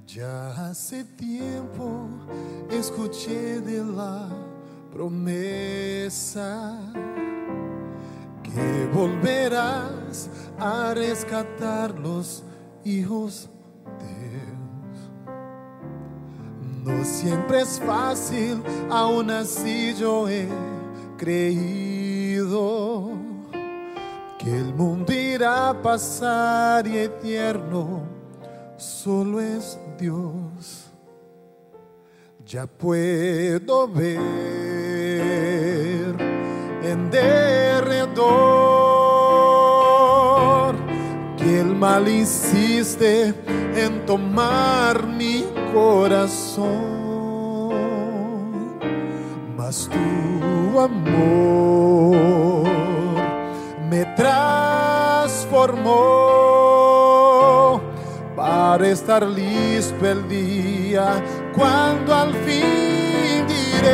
Ya hace tiempo escuché de la promesa que volverás a rescatar los hijos de Dios. No siempre es fácil, aún así yo he creído que el mundo irá a pasar y eterno solo es Dios. Ya puedo ver en derredor que el mal hiciste en tomar mi corazón, mas tu amor me transformó para estar listo el día cuando al fin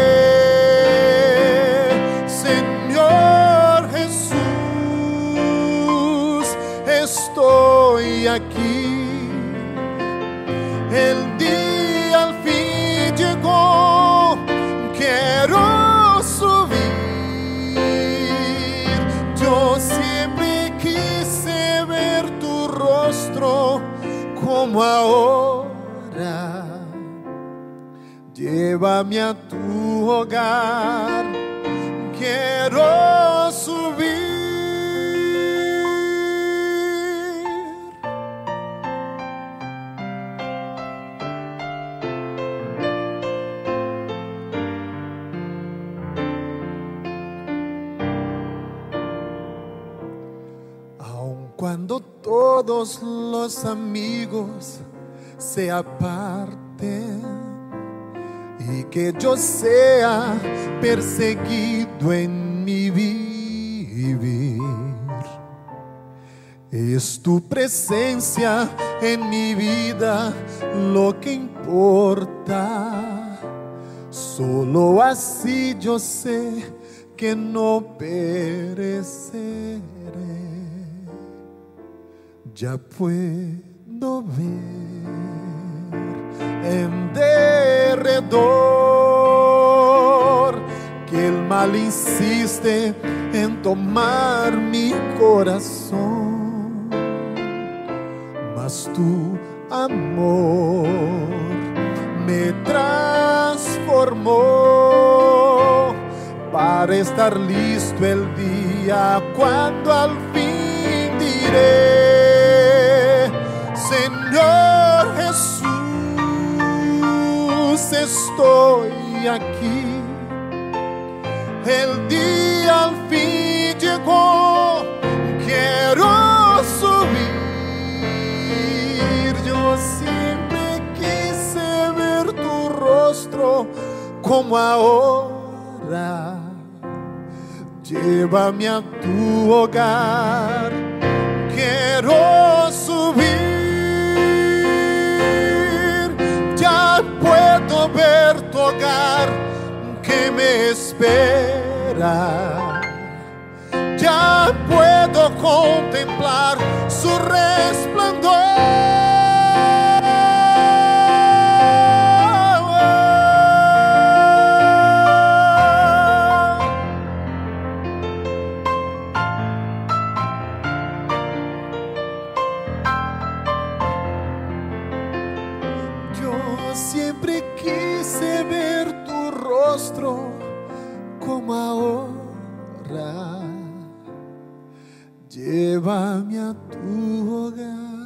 diré: Señor Jesús, estoy aquí. El día al fin llegó, quiero subir. Yo siempre quise ver tu rostro como ahora. Llévame a tu hogar, quiero subir. Aun cuando todos los amigos se aparten y que yo sea perseguido en mi vivir, es tu presencia en mi vida lo que importa. Solo así yo sé que no pereceré. Ya puedo ver en derredor que el mal hiciste en tomar mi corazón, mas tu amor me transformó para estar listo el día cuando al fin diré: Señor Jesús, estoy aquí. El día al fin llegó, quiero subir. Yo siempre quise ver tu rostro como ahora. Llévame a tu hogar, quiero subir. Ya puedo ver tu hogar que me espera. Ya puedo contemplar su resplandor. Siempre quise ver tu rostro como ahora. Llévame a tu hogar.